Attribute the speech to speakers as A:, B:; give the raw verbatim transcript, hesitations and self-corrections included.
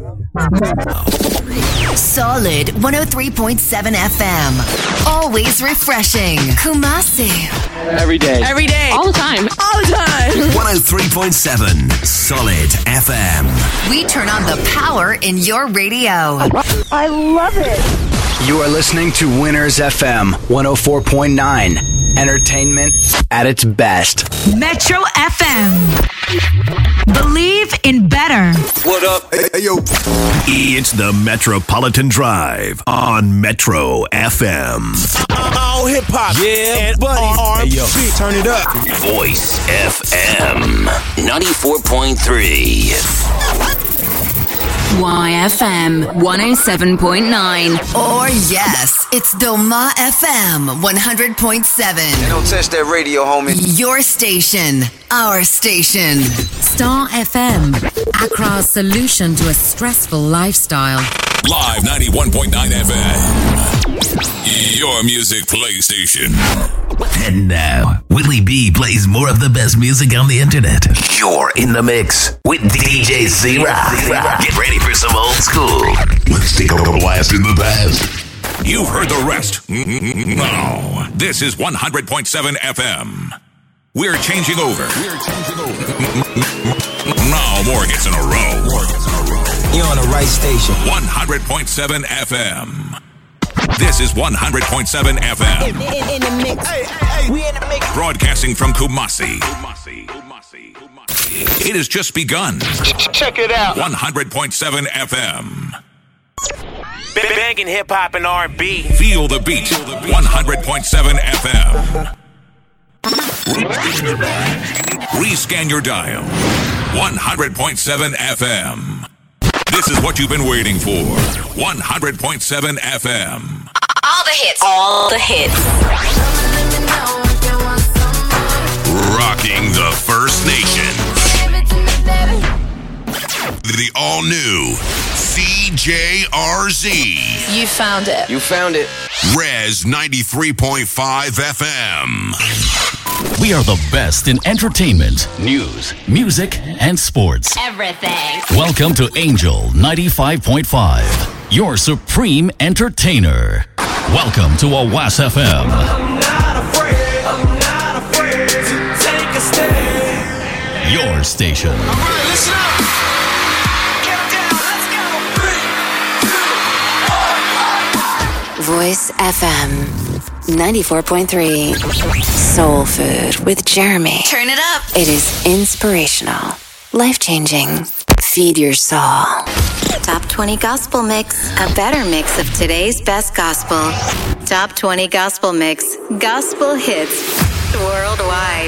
A: Solid one oh three point seven F M. Always refreshing. Kumasi.
B: Every day.
C: Every day.
D: All the time.
C: All the time.
E: one oh three point seven Solid F M.
A: We turn on the power in your radio.
F: I love it.
G: You are listening to Winners F M one oh four point nine. Entertainment at its best.
H: Metro F M. Believe in better.
E: What up? Hey, hey, yo. It's the Metropolitan Drive on Metro F M.
I: All hip hop. Yeah. And R and B. Hey, turn it up.
E: Voice F M ninety-four point three.
J: Y F M one oh seven point nine.
A: Or yes, it's Doma F M one hundred point seven.
K: Hey, don't touch that radio, homie.
A: Your station, our station.
J: Star F M, Accra's solution to a stressful lifestyle.
L: Live ninety-one point nine F M. Your music PlayStation.
E: And now, Willie B plays more of the best music on the internet. You're in the mix with D J Z-Rock. Get ready for some old school.
L: Let's take a blast in the past. You've heard the rest. Now, this is one hundred point seven F M. We're changing over. We're changing over. Now more hits in a row. More hits in a row.
K: You're on the right station.
L: one hundred point seven F M. This is one hundred point seven F M.
F: In, in, in the mix. Hey, hey, hey. We in the mix.
L: Broadcasting from Kumasi. Kumasi. Kumasi. Kumasi. It has just begun.
I: Check it out.
L: one hundred point seven F M.
I: Banging hip hop and R and B.
L: Feel the beat. one hundred point seven F M. Rescan your dial. one hundred point seven F M. This is what you've been waiting for. one hundred point seven F M.
A: All the hits.
J: All the hits.
L: Rocking the First Nation. The all-new C J R Z.
C: You found it.
K: You found it.
L: Res ninety-three point five F M.
M: We are the best in entertainment, news, music, and sports.
J: Everything.
M: Welcome to Angel ninety-five point five, your supreme entertainer. Welcome to A W A S F M.
I: I'm not afraid. I'm not afraid to take a stand.
M: Your station.
I: All right, listen up. Get down. Let's go.
J: Voice F M ninety-four point three. Soul Food with Jeremy.
A: Turn it up.
J: It is inspirational, life-changing. Feed your soul. Top twenty Gospel Mix, a better mix of today's best gospel. Top twenty Gospel Mix, gospel hits worldwide.